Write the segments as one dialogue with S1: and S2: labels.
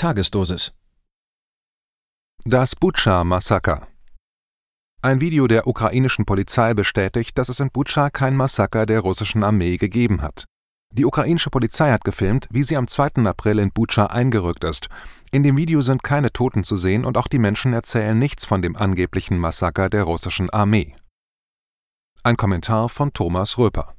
S1: Tagesdosis.
S2: Das Butscha-Massaker. Ein Video der ukrainischen Polizei bestätigt, dass es in Butscha kein Massaker der russischen Armee gegeben hat. Die ukrainische Polizei hat gefilmt, wie sie am 2. April in Butscha eingerückt ist. In dem Video sind keine Toten zu sehen und auch die Menschen erzählen nichts von dem angeblichen Massaker der russischen Armee. Ein Kommentar von Thomas Röper.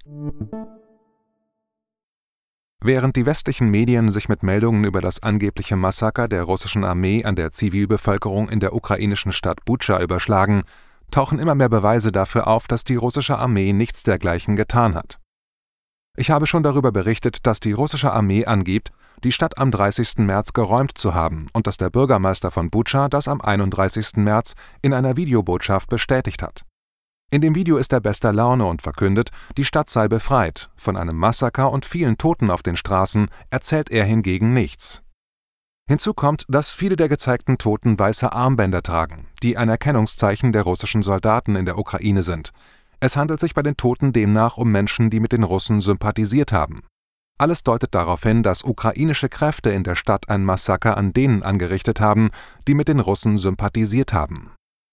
S2: Während die westlichen Medien sich mit Meldungen über das angebliche Massaker der russischen Armee an der Zivilbevölkerung in der ukrainischen Stadt Butscha überschlagen, tauchen immer mehr Beweise dafür auf, dass die russische Armee nichts dergleichen getan hat. Ich habe schon darüber berichtet, dass die russische Armee angibt, die Stadt am 30. März geräumt zu haben und dass der Bürgermeister von Butscha das am 31. März in einer Videobotschaft bestätigt hat. In dem Video ist er bester Laune und verkündet, die Stadt sei befreit. Von einem Massaker und vielen Toten auf den Straßen erzählt er hingegen nichts. Hinzu kommt, dass viele der gezeigten Toten weiße Armbänder tragen, die ein Erkennungszeichen der russischen Soldaten in der Ukraine sind. Es handelt sich bei den Toten demnach um Menschen, die mit den Russen sympathisiert haben. Alles deutet darauf hin, dass ukrainische Kräfte in der Stadt ein Massaker an denen angerichtet haben, die mit den Russen sympathisiert haben.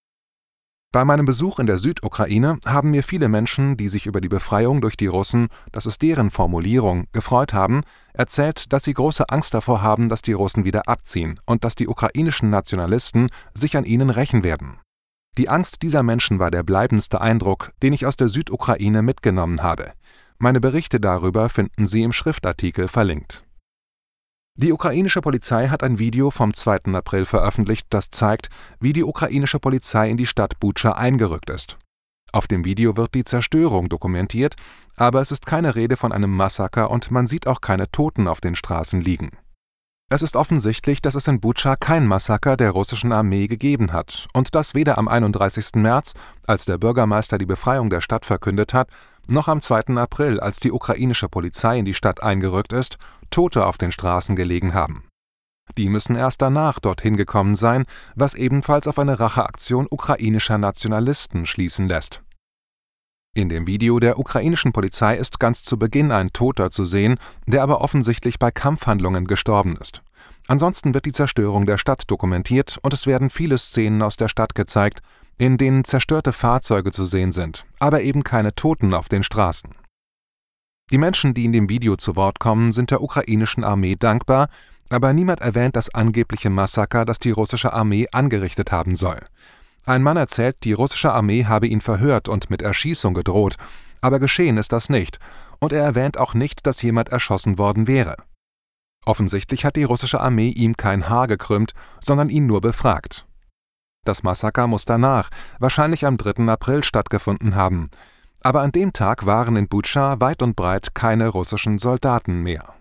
S2: Bei meinem Besuch in der Südukraine haben mir viele Menschen, die sich über die Befreiung durch die Russen, das ist deren Formulierung, gefreut haben, erzählt, dass sie große Angst davor haben, dass die Russen wieder abziehen und dass die ukrainischen Nationalisten sich an ihnen rächen werden. Die Angst dieser Menschen war der bleibendste Eindruck, den ich aus der Südukraine mitgenommen habe. Meine Berichte darüber finden Sie im Schriftartikel verlinkt. Die ukrainische Polizei hat ein Video vom 2. April veröffentlicht, das zeigt, wie die ukrainische Polizei in die Stadt Butscha eingerückt ist. Auf dem Video wird die Zerstörung dokumentiert, aber es ist keine Rede von einem Massaker und man sieht auch keine Toten auf den Straßen liegen. Es ist offensichtlich, dass es in Butscha kein Massaker der russischen Armee gegeben hat und dass weder am 31. März, als der Bürgermeister die Befreiung der Stadt verkündet hat, noch am 2. April, als die ukrainische Polizei in die Stadt eingerückt ist, Tote auf den Straßen gelegen haben. Die müssen erst danach dorthin gekommen sein, was ebenfalls auf eine Racheaktion ukrainischer Nationalisten schließen lässt. In dem Video der ukrainischen Polizei ist ganz zu Beginn ein Toter zu sehen, der aber offensichtlich bei Kampfhandlungen gestorben ist. Ansonsten wird die Zerstörung der Stadt dokumentiert und es werden viele Szenen aus der Stadt gezeigt, in denen zerstörte Fahrzeuge zu sehen sind, aber eben keine Toten auf den Straßen. Die Menschen, die in dem Video zu Wort kommen, sind der ukrainischen Armee dankbar, aber niemand erwähnt das angebliche Massaker, das die russische Armee angerichtet haben soll. Ein Mann erzählt, die russische Armee habe ihn verhört und mit Erschießung gedroht, aber geschehen ist das nicht, und er erwähnt auch nicht, dass jemand erschossen worden wäre. Offensichtlich hat die russische Armee ihm kein Haar gekrümmt, sondern ihn nur befragt. Das Massaker muss danach, wahrscheinlich am 3. April, stattgefunden haben. Aber an dem Tag waren in Butscha weit und breit keine russischen Soldaten mehr.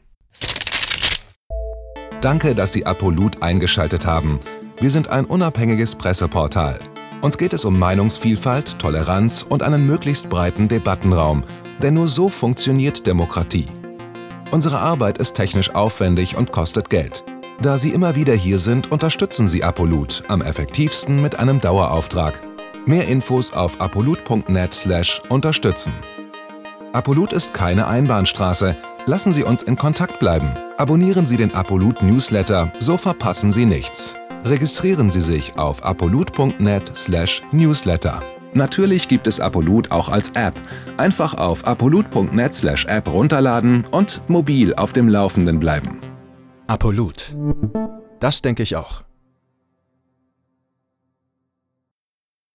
S3: Danke, dass Sie Apolut eingeschaltet haben. Wir sind ein unabhängiges Presseportal. Uns geht es um Meinungsvielfalt, Toleranz und einen möglichst breiten Debattenraum, denn nur so funktioniert Demokratie. Unsere Arbeit ist technisch aufwendig und kostet Geld. Da Sie immer wieder hier sind, unterstützen Sie Apolut am effektivsten mit einem Dauerauftrag. Mehr Infos auf apolut.net/unterstützen. Apolut ist keine Einbahnstraße. Lassen Sie uns in Kontakt bleiben. Abonnieren Sie den Apolut Newsletter, so verpassen Sie nichts. Registrieren Sie sich auf apolut.net/newsletter. Natürlich gibt es Apolut auch als App. Einfach auf apolut.net/app runterladen und mobil auf dem Laufenden bleiben.
S1: Apolut. Das denke ich auch.